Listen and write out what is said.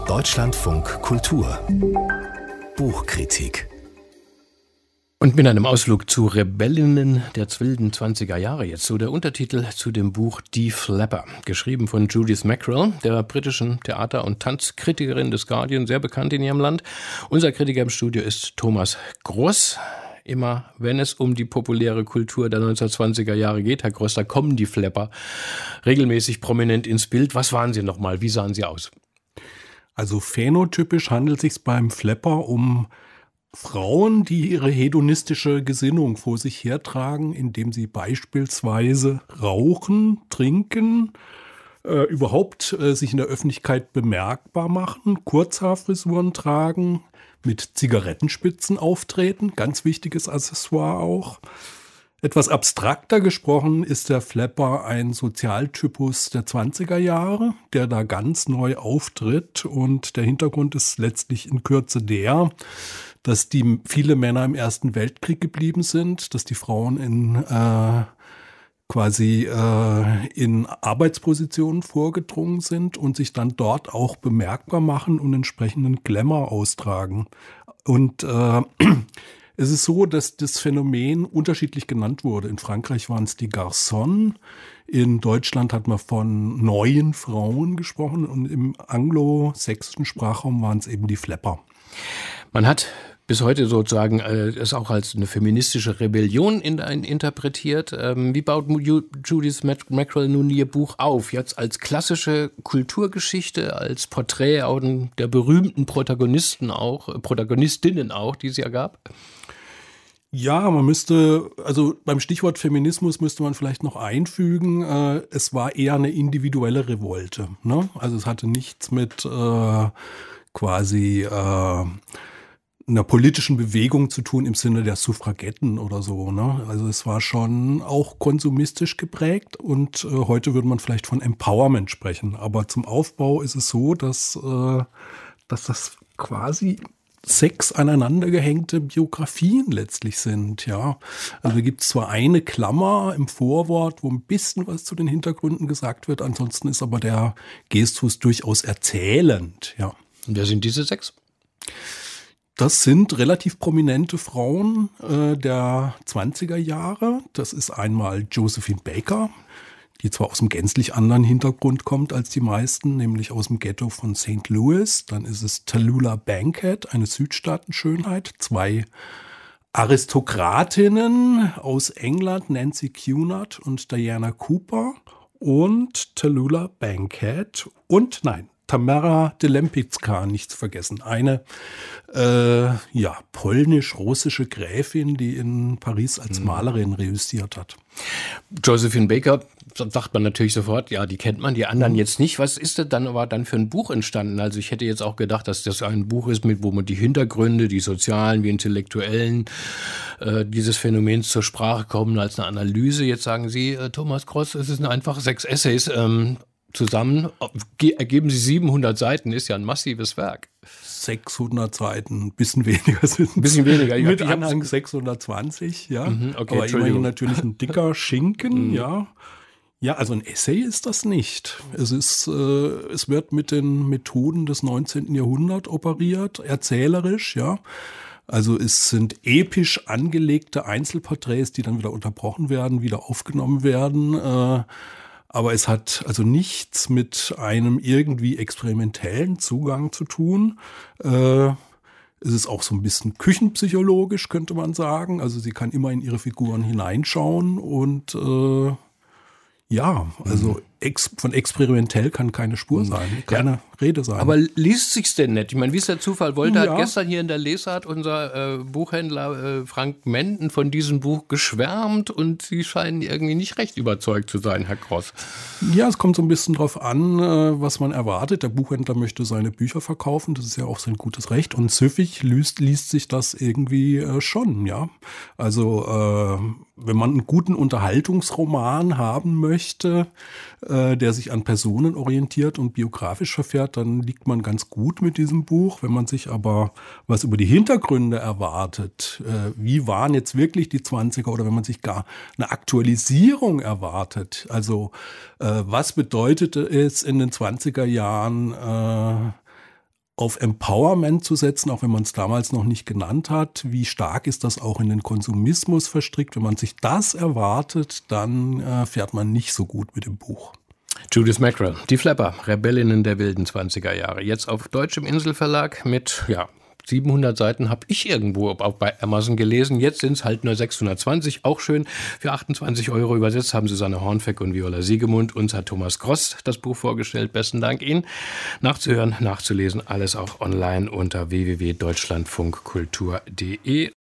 Deutschlandfunk Kultur Buchkritik. Und mit einem Ausflug zu Rebellinnen der wilden 20er Jahre jetzt so der Untertitel zu dem Buch Die Flapper, geschrieben von Judith Mackrell, der britischen Theater- und Tanzkritikerin des Guardian, sehr bekannt in ihrem Land. Unser Kritiker im Studio ist Thomas Groß. Immer wenn es um die populäre Kultur der 1920er Jahre geht, Herr Groß, da kommen die Flapper regelmäßig prominent ins Bild. Was waren sie nochmal? Wie sahen sie aus? Also phänotypisch handelt es sich beim Flapper um Frauen, die ihre hedonistische Gesinnung vor sich hertragen, indem sie beispielsweise rauchen, trinken, überhaupt sich in der Öffentlichkeit bemerkbar machen, Kurzhaarfrisuren tragen, mit Zigarettenspitzen auftreten, ganz wichtiges Accessoire auch. Etwas abstrakter gesprochen ist der Flapper ein Sozialtypus der 20er Jahre, der da ganz neu auftritt, und der Hintergrund ist letztlich in Kürze der, dass viele Männer im Ersten Weltkrieg geblieben sind, dass die Frauen in Arbeitspositionen vorgedrungen sind und sich dann dort auch bemerkbar machen und entsprechenden Glamour austragen. Und es ist so, dass das Phänomen unterschiedlich genannt wurde. In Frankreich waren es die Garçons, in Deutschland hat man von neuen Frauen gesprochen und im anglosächsischen Sprachraum waren es eben die Flapper. Man hat bis heute sozusagen es auch als eine feministische Rebellion interpretiert. Wie baut Judith Mackrell nun ihr Buch auf? Jetzt als klassische Kulturgeschichte, als Porträt auch der berühmten Protagonistinnen auch, die es ja gab? Ja, also beim Stichwort Feminismus müsste man vielleicht noch einfügen, es war eher eine individuelle Revolte, ne? Also es hatte nichts mit einer politischen Bewegung zu tun im Sinne der Suffragetten oder so, ne? Also es war schon auch konsumistisch geprägt und heute würde man vielleicht von Empowerment sprechen. Aber zum Aufbau ist es so, dass das quasi 6 aneinandergehängte Biografien letztlich sind, ja. Also gibt es zwar eine Klammer im Vorwort, wo ein bisschen was zu den Hintergründen gesagt wird, ansonsten ist aber der Gestus durchaus erzählend, ja. Und wer sind diese 6? Das sind relativ prominente Frauen der 20er Jahre. Das ist einmal Josephine Baker, die zwar aus einem gänzlich anderen Hintergrund kommt als die meisten, nämlich aus dem Ghetto von St. Louis. Dann ist es Tallulah Bankhead, eine Südstaatenschönheit. 2 Aristokratinnen aus England, Nancy Cunard und Diana Cooper. Und Tallulah Bankhead Tamara de Lempicka, nicht zu vergessen. Eine polnisch-russische Gräfin, die in Paris als Malerin reüssiert hat. Josephine Baker, sagt man natürlich sofort, ja, die kennt man, die anderen jetzt nicht. Was ist denn dann für ein Buch entstanden? Also ich hätte jetzt auch gedacht, dass das ein Buch ist, wo man die Hintergründe, die sozialen wie intellektuellen dieses Phänomens zur Sprache kommen als eine Analyse. Jetzt sagen Sie, Thomas Groß, es sind einfach 6 Essays, zusammen ergeben sie 700 Seiten, ist ja ein massives Werk. 600 Seiten, ein bisschen weniger sind. Ein bisschen weniger. Mit Anhang 620, ja. Okay, aber immerhin natürlich ein dicker Schinken, ja. Ja, also ein Essay ist das nicht. Es wird mit den Methoden des 19. Jahrhunderts operiert, erzählerisch, ja. Also es sind episch angelegte Einzelporträts, die dann wieder unterbrochen werden, wieder aufgenommen werden, aber es hat also nichts mit einem irgendwie experimentellen Zugang zu tun. Es ist auch so ein bisschen küchenpsychologisch, könnte man sagen. Also sie kann immer in ihre Figuren hineinschauen und von experimentell kann keine Spur sein, keine Rede sein. Aber liest sich's denn nicht? Ich meine, wie es der Zufall wollte, hat gestern hier in der Lesart unser Buchhändler Frank Menden von diesem Buch geschwärmt und Sie scheinen irgendwie nicht recht überzeugt zu sein, Herr Groß. Ja, es kommt so ein bisschen drauf an, was man erwartet. Der Buchhändler möchte seine Bücher verkaufen, das ist ja auch sein gutes Recht. Und süffig liest sich das irgendwie schon, ja. Also wenn man einen guten Unterhaltungsroman haben möchte, der sich an Personen orientiert und biografisch verfährt, dann liegt man ganz gut mit diesem Buch. Wenn man sich aber was über die Hintergründe erwartet, wie waren jetzt wirklich die 20er, oder wenn man sich gar eine Aktualisierung erwartet, also was bedeutete es in den 20er Jahren auf Empowerment zu setzen, auch wenn man es damals noch nicht genannt hat. Wie stark ist das auch in den Konsumismus verstrickt? Wenn man sich das erwartet, dann fährt man nicht so gut mit dem Buch. Judith Mackrell, Die Flapper, Rebellinnen der wilden 20er Jahre. Jetzt auf Deutsch im Inselverlag mit, 700 Seiten habe ich irgendwo auch bei Amazon gelesen. Jetzt sind es halt nur 620. Auch schön. Für 28 € übersetzt haben Susanne Hornfeck und Viola Siegemund. Uns hat Thomas Gross das Buch vorgestellt. Besten Dank Ihnen. Nachzuhören, nachzulesen, alles auch online unter www.deutschlandfunkkultur.de.